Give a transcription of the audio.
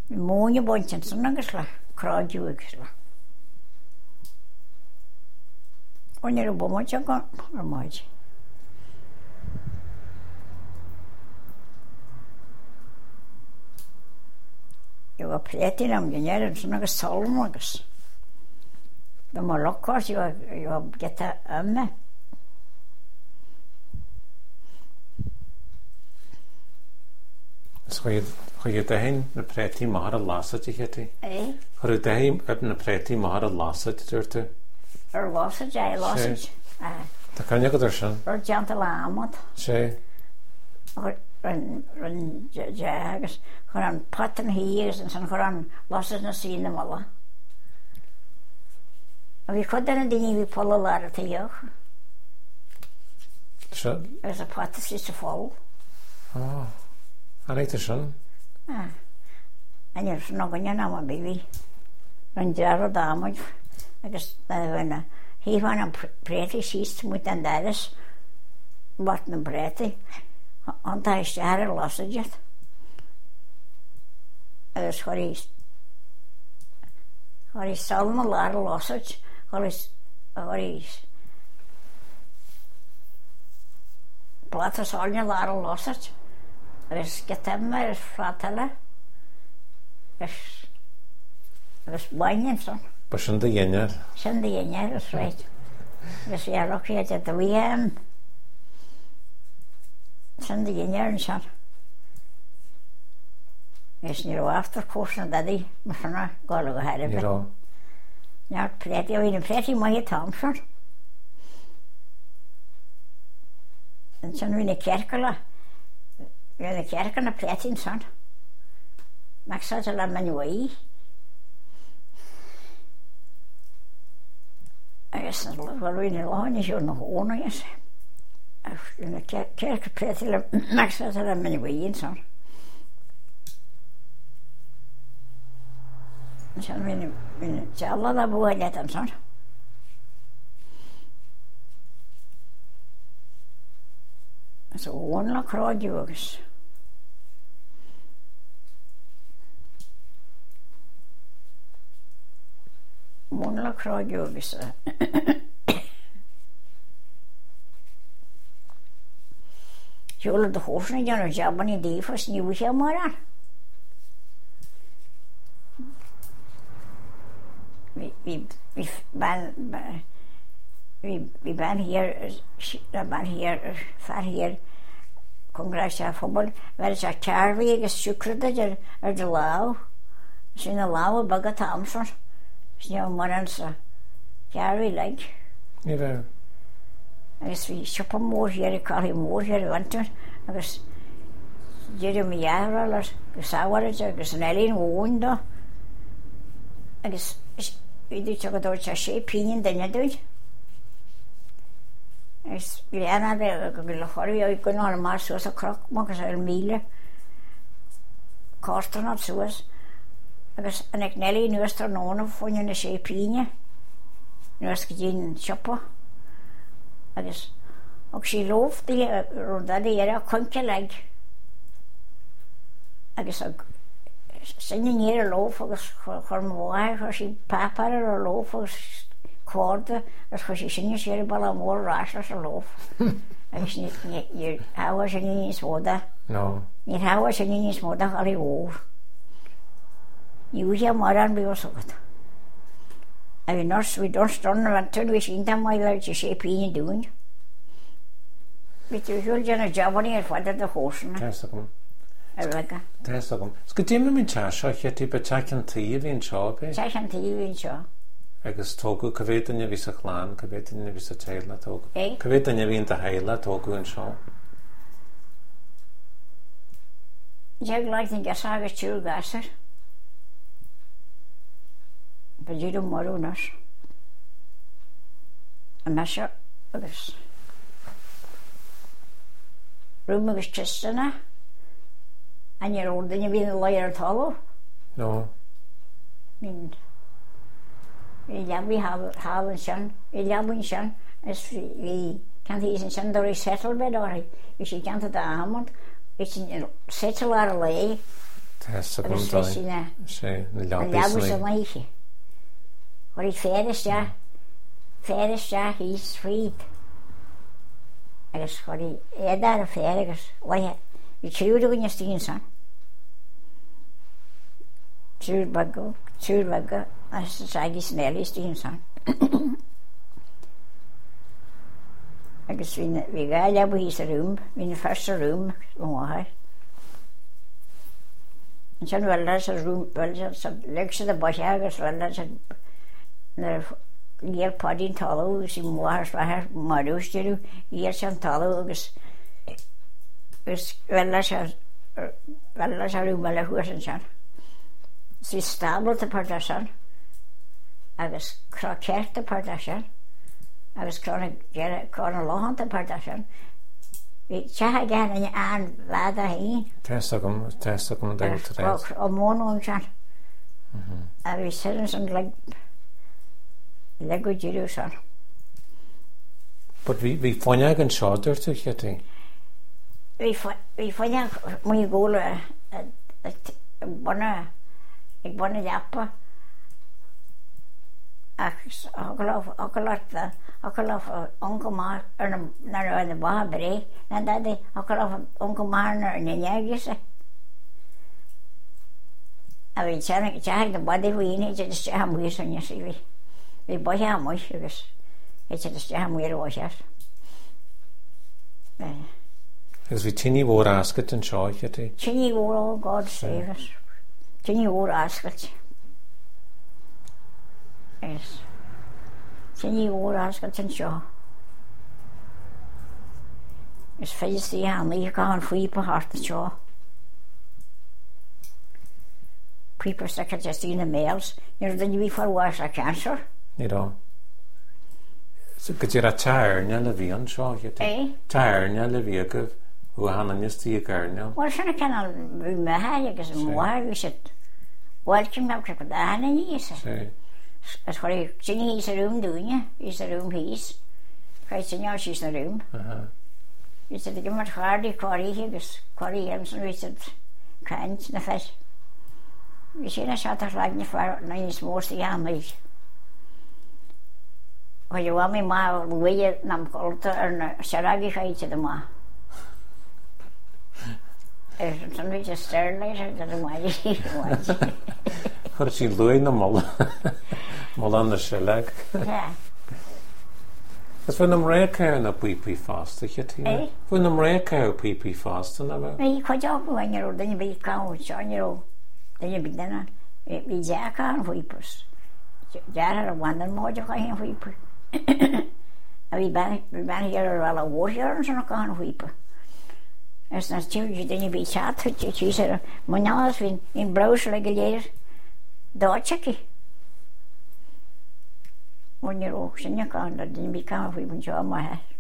Móne bhaintin san agus le cráidú agus le. O'n ar a bwmaid ag ar maid. Yw a plétin am gynnyr yn sy'n agos solm agos. Fy mor locos yw a geta yma. So chwyr dahin na preti mahar a lasad i chyti? Chwyr dahin na preti mahar a lasad i dyrtu? Ar lasad, lasad. Da kan jag sy'n? Ar jant a lamad. Se? Ryn agos. Chwran pat yn hir yn sy'n chwran lasad na sy'n ymwala. A fi chwydden yn dyn i fi pola lar y teioch. Se? Ys a pat ys y ffol. A reit sy'n? Yn yw'r sy'n ogyn yn am a fi. Ryn jar o damod. Agos na hi fan am preti syst mwyd yn daris. Bart yn preti. Ond da eist ar y lasad jet. Agos chwari salm o lar y lasad. Chwari blat o salm o lar y lasad. Agos getem ar y ffratala. Agos bain yn son. Ba sy'n dy gynnyr? Sy'n dy gynnyr, ys reit. Agos fi arwch i at y wy sy'n dy gynnyr yn son. Ys ni ro after cwrs na dadi. Mae sy'na golwg o herif. Ni ro? Nawr preti, o un yn preti mae i Thompson. Yn sy'n fi'n y cercol o. Fi'n y cercol na preti'n son. Mae'ch sot o la manwai. Agos yn fi'n y lohan i siwr na hwn o ys. Yn y cercol preti mae'ch sot o la manwai yn son. Sy'n fi'n jalad a bwyd yn son. So o'n la croediw agos. O'n la croediw agos. Siwl o dy hwrs na dyn o jaban i difos ni wythio moran. Vi ben hier, far hier, congres a phobl, fel sa carfi agos siwcrydyd ar dy law. Sy'n y law o bag a Thompson. Sy'n yw moran sa carfi leg. Ni fe? Agos fi siwpa môr hier, cael hi môr hier i fantan. Agos dyr mi iarol ar gysawarad agos yn elin o'n do. Agos fi dwi'n tog o dod sa se pinin dyna dwi'n. Agos fi anad e gylchori o'i gwnnw ar mar sŵs o croc mo agos ar mile costron o'r sŵs. Agos yn eich neli nŵst o'r nôn o ffwn yn y se pinia. Nŵst gydyn siopo. Agos og si lof di rwda di era cwntio leg. Agos og sy'n yn i'r lof agos chwr mwag chwr si papar ar y lof agos cwrdd agos chwr si sy'n i'r bala môr raslas y lof. Agos ni'r hawa sy'n i'n smoda. No. Ni'r hawa sy'n i'n smoda chal i o'r. Ni wythio moran bi o sogod. A fi nos fi don stron na fantyn fi sy'n tam o'i fel ti se pyn i dwi'n. Fi ti'n siŵr dyn y jabon i'r fwadad y hwrs yna. Test o gwm. Erlega. Test o gwm. Sgw dim yn mynd tasio chyti be tac yn tŷ fi'n sio be? Tac yn tŷ fi'n sio. Agos togu cyfyd yn ys y chlan, cyfyd yn ys y teila togu. Cyfyd yn fi'n dy heila togu yn sio. Jag laik yn gasa agos tiwr gasar. Bydyd o'n mor o'n os. A masio agos. Rwym agos chist yna. A ni'r ordyn i fi'n y loer y tolo. No. Fi'n liabu hal yn sian. Fi'n liabu yn sian. Ys fi can thi sy'n sian dod i settle bed o'r hi. Fi si gan ta da amod. Fi sy'n settle ar y le. Tessa agus gom fé sin sé na leabhar leabhar sa maiche. Chuir féidiriste híos fríd. Agus chuir éadar a féir agus bhaithe i triúr gonne stíon san. Triúr bagga as saigi snelli stíon san. Agus bhí gá leabhar híos a rúm, hí na first rúm go máthair. An sin bhfuil sa rúm, le sa a baise agus bhfuil sa na líar padín talú agus í máthair bhaithir marústeirú íar san talú agus bhfuil sa rúm le thuair san san. Sí stabalt a páirte san agus crá ceart a páirte san agus crá láhant a páirte san. Teatha gan in an bhd a haon. Tessa gom deilt réid. Ó mónún san. A bhí sin san le go ddíú san. But bhí fáine an seáidir tú chétí? Bhí fáine mí ggóla ag buna leapa agus ocalah oncomár ar na bá bré na dada ocalah oncomár ar na neagise. A bhí teach na bada bhíine te is teach muir san sí bhí. Bhí baithe a muis agus te is teach muir a bhaisiar. Agus bhí tíní mhór ascailt an seo chétí? Tíní mhór, oh God save us. Tíní mhór ascailt. Yes. Tíní mhór ascailt an seo. Is féistí hanlaí go an fuipa hart an seo. People stick just in the mails. You're the new for worse a cancer. Ní rá. So go dtíar a tairne le bhí an seo chétí? Tairne le bhí go bhua hana nistí a garne. Well, sinna canal bhí methe agus mhair bhí sit bhilcim me go dána níos. As chuir sinna hís a rúm dúine, hís a rúm hís. Chaid sinneáil sís na rúm. Bhí sit go mar cháirí choirí agus choirí Emson bhí sit caint na feis. Bhí sinna seatar leag na fear na níos mórsaí hanlaí. Chuir bhá mí má bhuiad nam colta ar na searagi chaite do má. San bhí a steir leis ar do maiid. Chuir sí luí na molla an na sealag. Is bfuin am récha na pípí fásta chétí? Bfuin am récha pípí fásta na bheith? Í chuideá bhainarú daine bhí cáin seánarú daine bhí dana bhí deacha an bhuipas. Dear a bhhanan móide chu hén bhuipa. A bhí ben ar bhil a bhórhear an sanna cáin bhuipa. As na tíú daine bhí teatú tí ar mnálas hín brás le go léir dáteaci. Bhainarú sinne cáin daine bhí cáin bhuipa an seo maithe.